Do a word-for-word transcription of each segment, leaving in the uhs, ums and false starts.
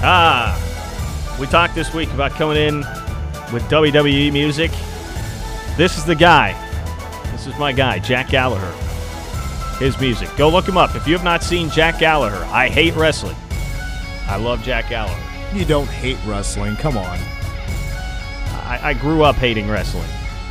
Ah, we talked this week about coming in with W W E music. This is the guy. This is my guy, Jack Gallagher. His music. Go look him up. If you have not seen Jack Gallagher, I hate wrestling. I love Jack Gallagher. You don't hate wrestling. Come on. I, I grew up hating wrestling.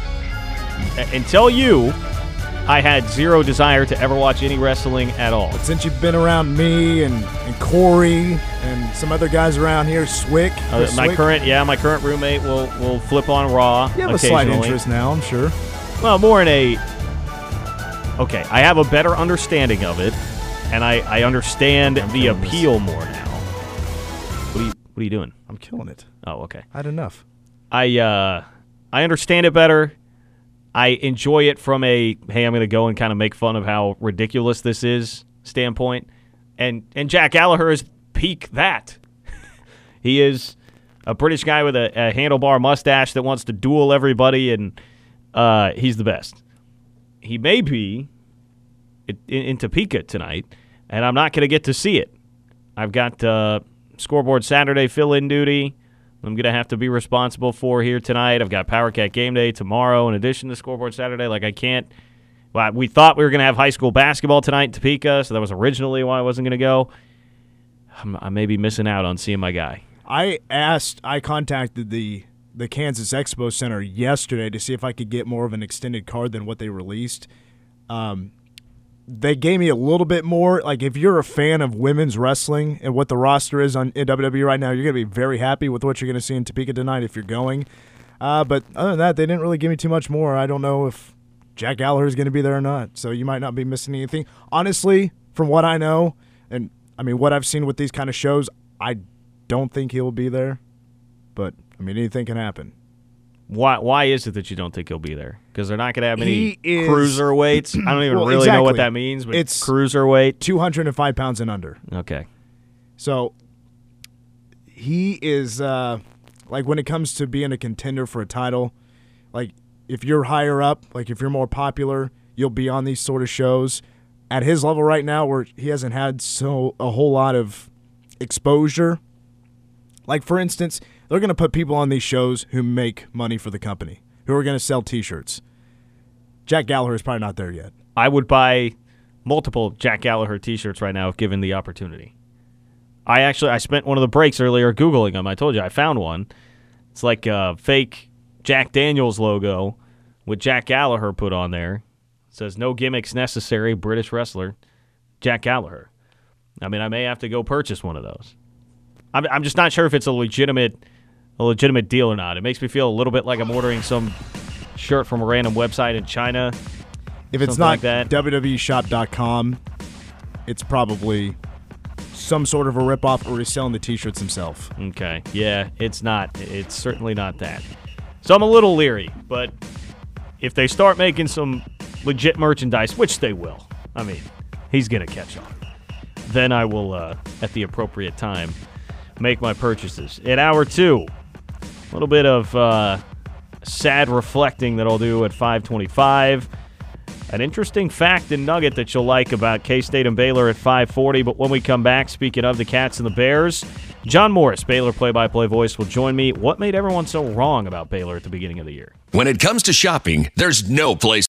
A- until you, I had zero desire to ever watch any wrestling at all. But since you've been around me and, and Corey and some other guys around here, Swick. Uh, my Swick, current, yeah, my current roommate will will flip on Raw. You have a slight interest now, I'm sure. Well, more in a. Okay, I have a better understanding of it, and I, I understand I'm the killing appeal this. more now. What are you What are you doing? I'm killing it. Oh, okay. I had enough. I uh, I understand it better. I enjoy it from a, hey, I'm going to go and kind of make fun of how ridiculous this is standpoint. And and Jack Gallagher is peak that. He is a British guy with a, a handlebar mustache that wants to duel everybody, and uh, he's the best. He may be in, in Topeka tonight, and I'm not going to get to see it. I've got uh, Scoreboard Saturday fill-in duty I'm going to have to be responsible for here tonight. I've got Power Cat Game Day tomorrow in addition to Scoreboard Saturday. Like, I can't – well, we thought we were going to have high school basketball tonight in Topeka, so that was originally why I wasn't going to go. I'm, I may be missing out on seeing my guy. I asked – I contacted the – the Kansas Expo Center yesterday to see if I could get more of an extended card than what they released. Um, they gave me a little bit more. Like, if you're a fan of women's wrestling and what the roster is on in W W E right now, you're going to be very happy with what you're going to see in Topeka tonight if you're going. Uh, but other than that, they didn't really give me too much more. I don't know if Jack Gallagher is going to be there or not, so you might not be missing anything. Honestly, from what I know, and I mean what I've seen with these kind of shows, I don't think he'll be there. But I mean, anything can happen. Why Why is it that you don't think he'll be there? Because they're not going to have any is, cruiserweights? I don't even well, really exactly. know what that means, but it's cruiserweight. two hundred five pounds and under. Okay. So he is, uh, like, when it comes to being a contender for a title, like, if you're higher up, like, if you're more popular, you'll be on these sort of shows. At his level right now, where he hasn't had so a whole lot of exposure, like, for instance, they're going to put people on these shows who make money for the company, who are going to sell T-shirts. Jack Gallagher is probably not there yet. I would buy multiple Jack Gallagher T-shirts right now if given the opportunity. I actually I spent one of the breaks earlier Googling them. I told you I found one. It's like a fake Jack Daniels logo with Jack Gallagher put on there. It says, no gimmicks necessary, British wrestler, Jack Gallagher. I mean, I may have to go purchase one of those. I'm, I'm just not sure if it's a legitimate a legitimate deal or not. It makes me feel a little bit like I'm ordering some shirt from a random website in China. If it's Something not like that. W W E shop dot com, it's probably some sort of a ripoff, or he's selling the T-shirts himself. Okay. Yeah, it's not. It's certainly not that. So I'm a little leery, but if they start making some legit merchandise, which they will, I mean, he's going to catch on, then I will, uh, at the appropriate time, make my purchases. In hour two, a little bit of uh, sad reflecting that I'll do at five twenty-five. An interesting fact and nugget that you'll like about K-State and Baylor at five forty. But when we come back, speaking of the Cats and the Bears, John Morris, Baylor play-by-play voice, will join me. What made everyone so wrong about Baylor at the beginning of the year? When it comes to shopping, there's no place